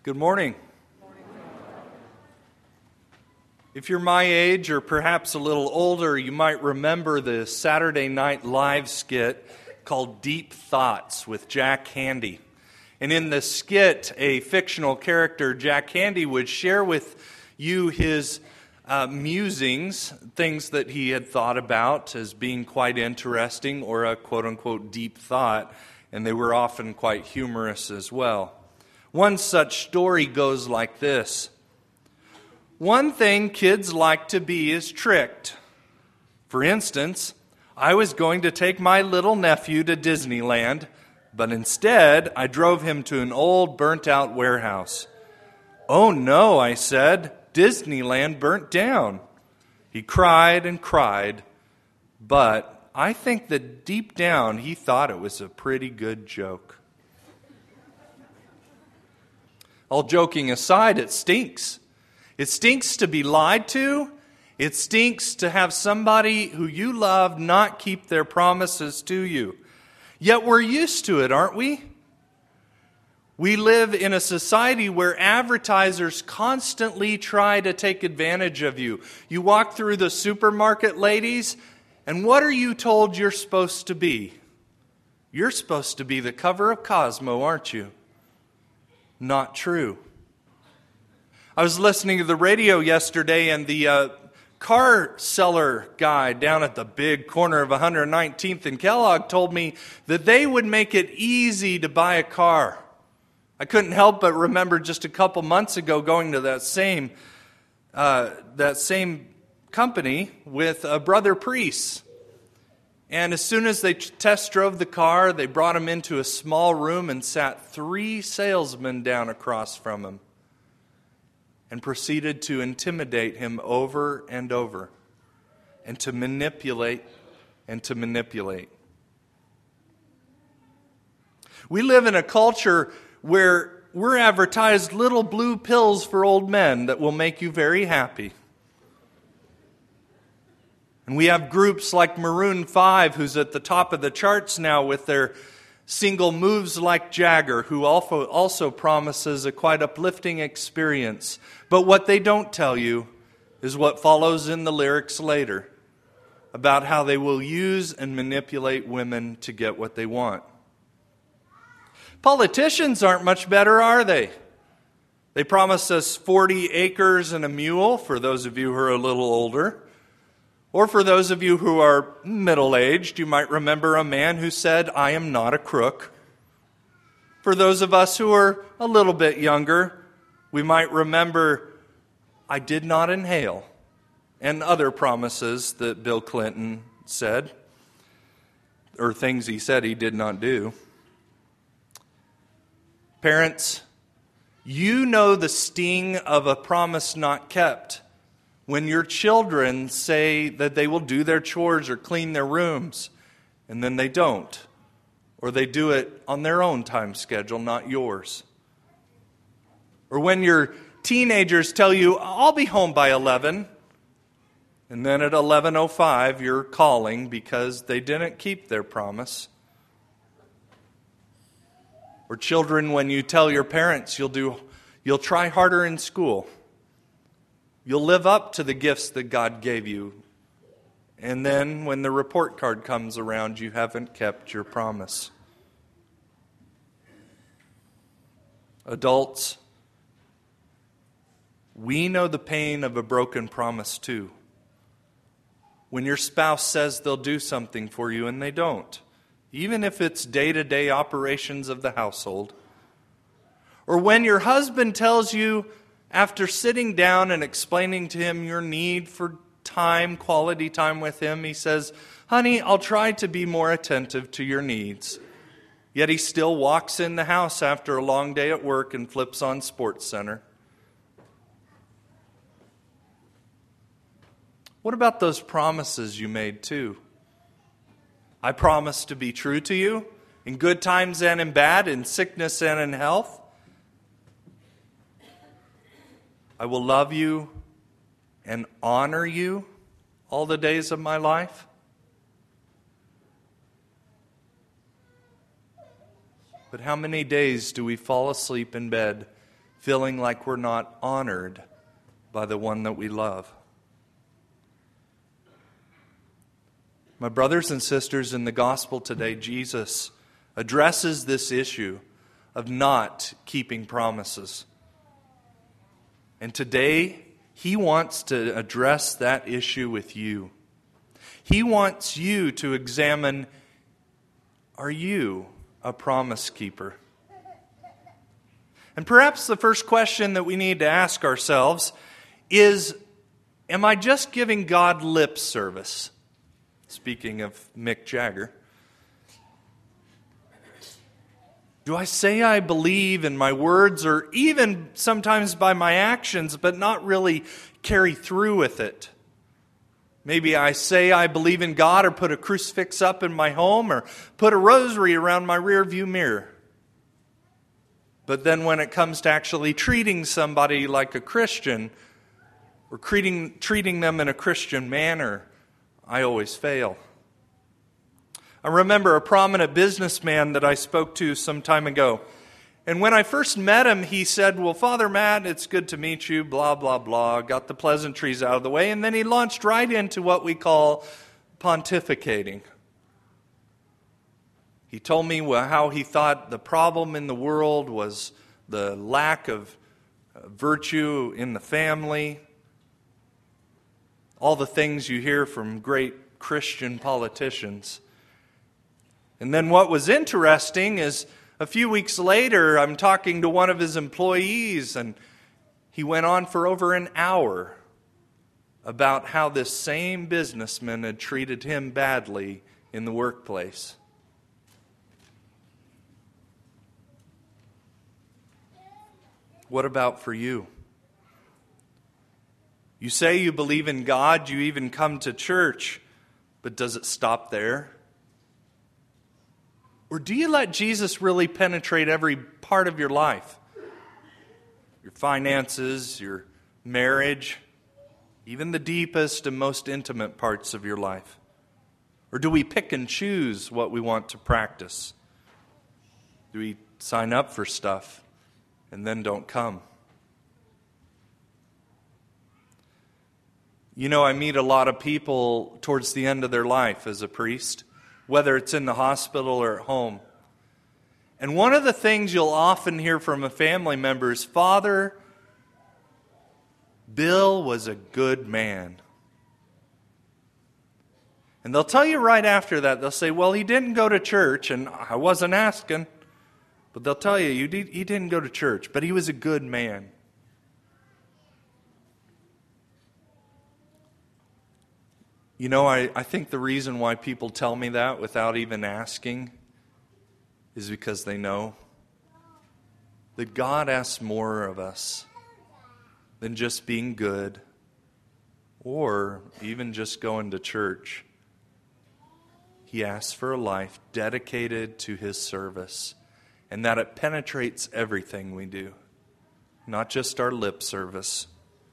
Good morning. If you're my age or perhaps a little older, you might remember the Saturday Night Live skit called Deep Thoughts with Jack Handey. And in the skit, a fictional character, Jack Handey, would share with you his musings, things that he had thought about as being quite interesting or a quote-unquote deep thought, and they were often quite humorous as well. One such story goes like this. One thing kids like to be is tricked. For instance, I was going to take my little nephew to Disneyland, but instead I drove him to an old burnt-out warehouse. "Oh no," I said, "Disneyland burnt down." He cried and cried, but I think that deep down he thought it was a pretty good joke. All joking aside, it stinks. It stinks to be lied to. It stinks to have somebody who you love not keep their promises to you. Yet we're used to it, aren't we? We live in a society where advertisers constantly try to take advantage of you. You walk through the supermarket, ladies, and what are you told you're supposed to be? You're supposed to be the cover of Cosmo, aren't you? Not true. I was listening to the radio yesterday, and the car seller guy down at the big corner of 119th and Kellogg told me that they would make it easy to buy a car. I couldn't help but remember just a couple months ago going to that same company with Brother Priest. And as soon as they test drove the car, they brought him into a small room and sat 3 salesmen down across from him and proceeded to intimidate him over and over and to manipulate and to manipulate. We live in a culture where we're advertised little blue pills for old men that will make you very happy. And we have groups like Maroon 5, who's at the top of the charts now with their single Moves Like Jagger, who also promises a quite uplifting experience. But what they don't tell you is what follows in the lyrics later about how they will use and manipulate women to get what they want. Politicians aren't much better, are they? They promise us 40 acres and a mule, for those of you who are a little older. Or for those of you who are middle-aged, you might remember a man who said, "I am not a crook." For those of us who are a little bit younger, we might remember, "I did not inhale," and other promises that Bill Clinton said, or things he said he did not do. Parents, you know the sting of a promise not kept. When your children say that they will do their chores or clean their rooms, and then they don't, or they do it on their own time schedule, not yours. Or when your teenagers tell you, "I'll be home by 11," and then at 11:05 you're calling because they didn't keep their promise. Or children, when you tell your parents you'll try harder in school. You'll live up to the gifts that God gave you. And then when the report card comes around, you haven't kept your promise. Adults, we know the pain of a broken promise too. When your spouse says they'll do something for you and they don't, even if it's day-to-day operations of the household. Or when your husband tells you, after sitting down and explaining to him your need for time, quality time with him, he says, "Honey, I'll try to be more attentive to your needs." Yet he still walks in the house after a long day at work and flips on SportsCenter. What about those promises you made too? "I promise to be true to you in good times and in bad, in sickness and in health. I will love you and honor you all the days of my life." But how many days do we fall asleep in bed feeling like we're not honored by the one that we love. My brothers and sisters, in the gospel today, Jesus addresses this issue of not keeping promises. And today, He wants to address that issue with you. He wants you to examine, are you a promise keeper? And perhaps the first question that we need to ask ourselves is, am I just giving God lip service? Speaking of Mick Jagger. Do I say I believe in my words or even sometimes by my actions, but not really carry through with it? Maybe I say I believe in God or put a crucifix up in my home or put a rosary around my rear view mirror. But then when it comes to actually treating somebody like a Christian or treating them in a Christian manner, I always fail. I remember a prominent businessman that I spoke to some time ago. And when I first met him, he said, well, Father Matt, it's good to meet you, blah, blah, blah. Got the pleasantries out of the way. And then he launched right into what we call pontificating. He told me how he thought the problem in the world was the lack of virtue in the family. All the things you hear from great Christian politicians. And then what was interesting is a few weeks later, I'm talking to one of his employees, and he went on for over an hour about how this same businessman had treated him badly in the workplace. What about for you? You say you believe in God, you even come to church, but does it stop there? Or do you let Jesus really penetrate every part of your life? Your finances, your marriage, even the deepest and most intimate parts of your life? Or do we pick and choose what we want to practice? Do we sign up for stuff and then don't come? You know, I meet a lot of people towards the end of their life as a priest, whether it's in the hospital or at home. And one of the things you'll often hear from a family member is, Father, Bill was a good man. And they'll tell you right after that, they'll say, well, he didn't go to church, and I wasn't asking. But they'll tell you, he didn't go to church, but he was a good man. You know, I think the reason why people tell me that without even asking is because they know that God asks more of us than just being good or even just going to church. He asks for a life dedicated to His service, and that it penetrates everything we do, not just our lip service.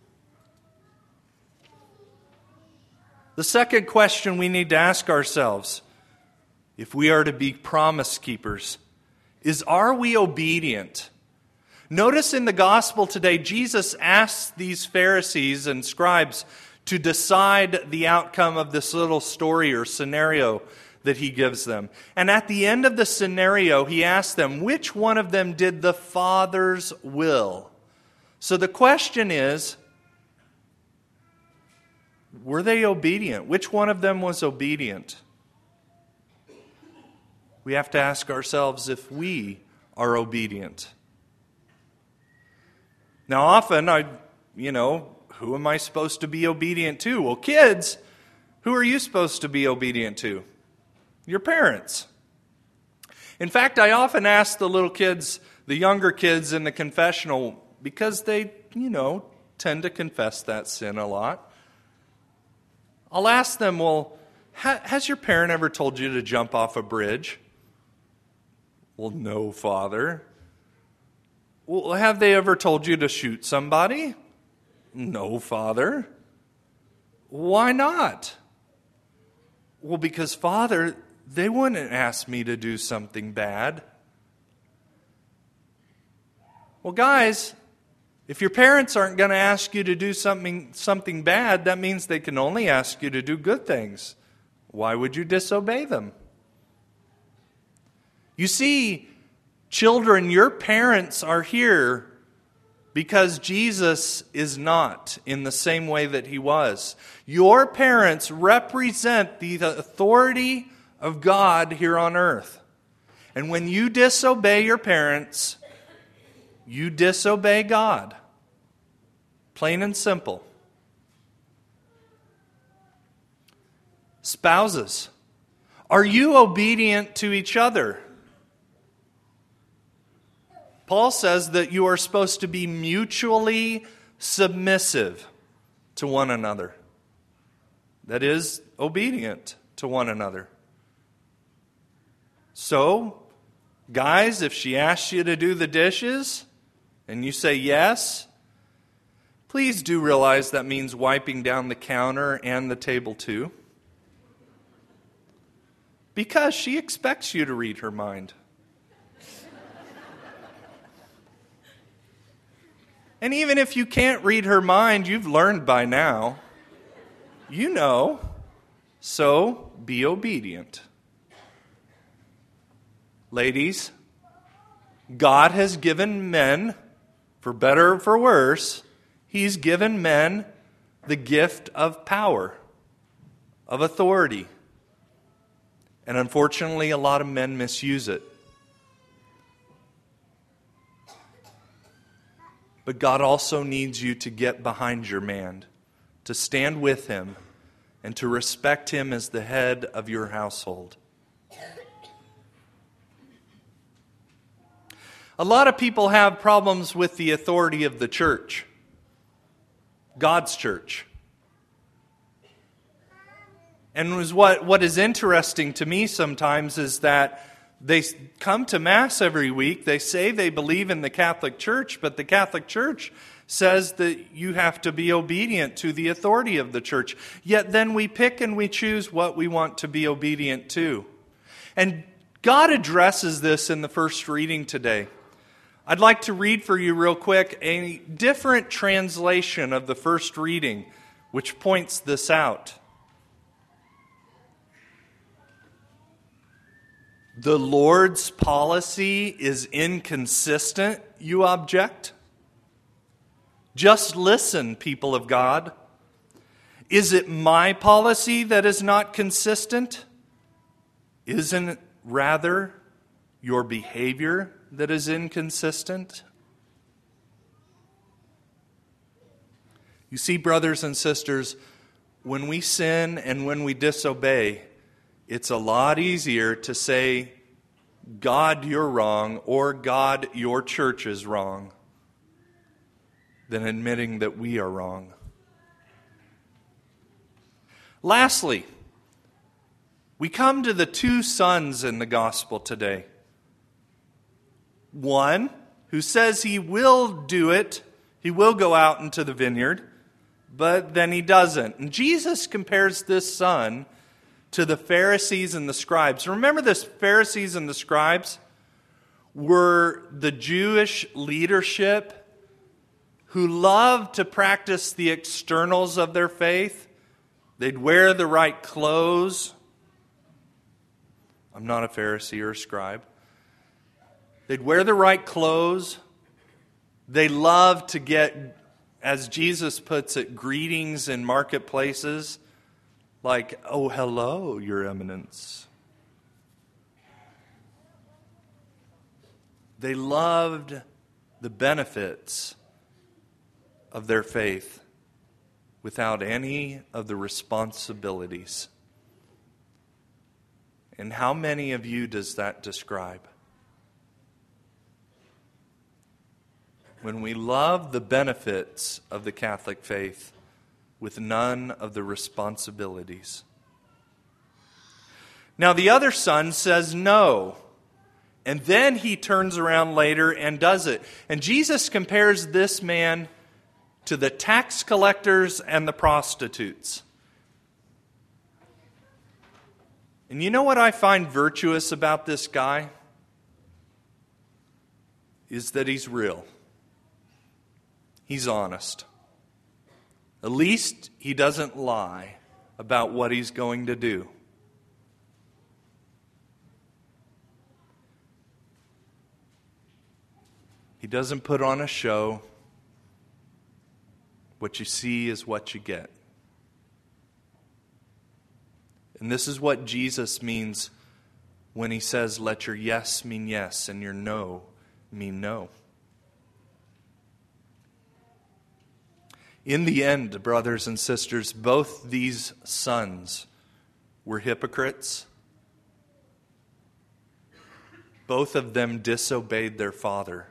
The second question we need to ask ourselves, if we are to be promise keepers, is, are we obedient? Notice in the gospel today, Jesus asks these Pharisees and scribes to decide the outcome of this little story or scenario that He gives them. And at the end of the scenario, He asks them, which one of them did the Father's will? So the question is, were they obedient? Which one of them was obedient? We have to ask ourselves if we are obedient. Now often, who am I supposed to be obedient to? Well, kids, who are you supposed to be obedient to? Your parents. In fact, I often ask the little kids, the younger kids in the confessional, because they, tend to confess that sin a lot. I'll ask them, well, has your parent ever told you to jump off a bridge? Well, no, Father. Well, have they ever told you to shoot somebody? No, Father. Why not? Well, because, Father, they wouldn't ask me to do something bad. Well, guys, If your parents aren't going to ask you to do something bad, that means they can only ask you to do good things. Why would you disobey them? You see, children, your parents are here because Jesus is not in the same way that he was. Your parents represent the authority of God here on earth. And when you disobey your parents, you disobey God. Plain and simple. Spouses, are you obedient to each other? Paul says that you are supposed to be mutually submissive to one another. That is, obedient to one another. So, guys, if she asks you to do the dishes and you say yes, please do realize that means wiping down the counter and the table too. Because she expects you to read her mind. And even if you can't read her mind, you've learned by now. You know. So be obedient. Ladies, God has given men, for better or for worse, He's given men the gift of power, of authority. And unfortunately, a lot of men misuse it. But God also needs you to get behind your man, to stand with him, and to respect him as the head of your household. A lot of people have problems with the authority of the church, God's church. And what is interesting to me sometimes is that they come to Mass every week. They say they believe in the Catholic Church, but the Catholic Church says that you have to be obedient to the authority of the church. Yet then we pick and we choose what we want to be obedient to. And God addresses this in the first reading today. I'd like to read for you real quick a different translation of the first reading, which points this out. The Lord's policy is inconsistent, you object? Just listen, people of God. Is it my policy that is not consistent? Isn't it rather your behavior that is inconsistent? You see, brothers and sisters, when we sin and when we disobey, it's a lot easier to say, God, you're wrong, or God, your church is wrong, than admitting that we are wrong. Lastly, we come to the two sons in the gospel today. One who says he will do it, he will go out into the vineyard, but then he doesn't. And Jesus compares this son to the Pharisees and the scribes. Remember, the Pharisees and the scribes were the Jewish leadership who loved to practice the externals of their faith. They'd wear the right clothes. I'm not a Pharisee or a scribe. They'd wear the right clothes. They loved to get, as Jesus puts it, greetings in marketplaces. Like, oh, hello, Your Eminence. They loved the benefits of their faith without any of the responsibilities. And how many of you does that describe? When we love the benefits of the Catholic faith with none of the responsibilities. Now the other son says no. And then he turns around later and does it. And Jesus compares this man to the tax collectors and the prostitutes. And you know what I find virtuous about this guy? Is that he's real. he's honest. At least he doesn't lie about what he's going to do. He doesn't put on a show. What you see is what you get. And this is what Jesus means when he says, let your yes mean yes and your no mean no. In the end, brothers and sisters, both these sons were hypocrites. Both of them disobeyed their father.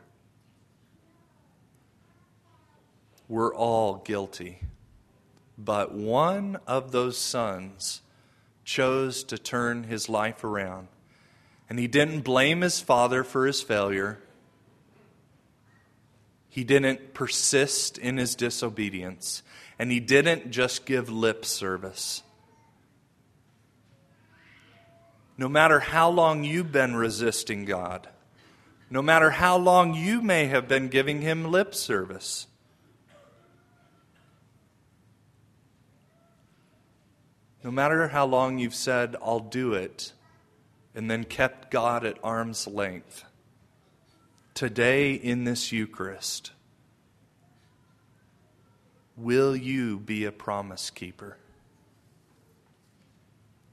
We're all guilty. But one of those sons chose to turn his life around. And he didn't blame his father for his failure. He didn't persist in his disobedience. And he didn't just give lip service. No matter how long you've been resisting God, no matter how long you may have been giving him lip service, no matter how long you've said, I'll do it, and then kept God at arm's length, today in this Eucharist, will you be a promise keeper?